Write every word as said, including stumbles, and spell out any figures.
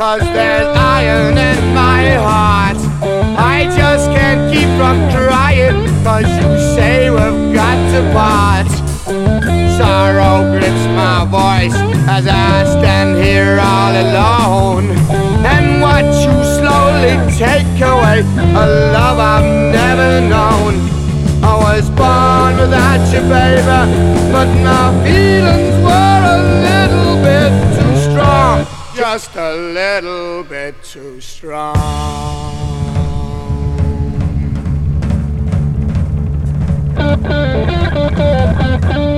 'cause there's iron in my heart. I just can't keep from crying, 'cause you say we've got to part. Sorrow grips my voice as I stand here all alone and watch you slowly take away a love I've never known. I was born without you, baby, but my feelings were a little bit too strong, just a little bit too strong.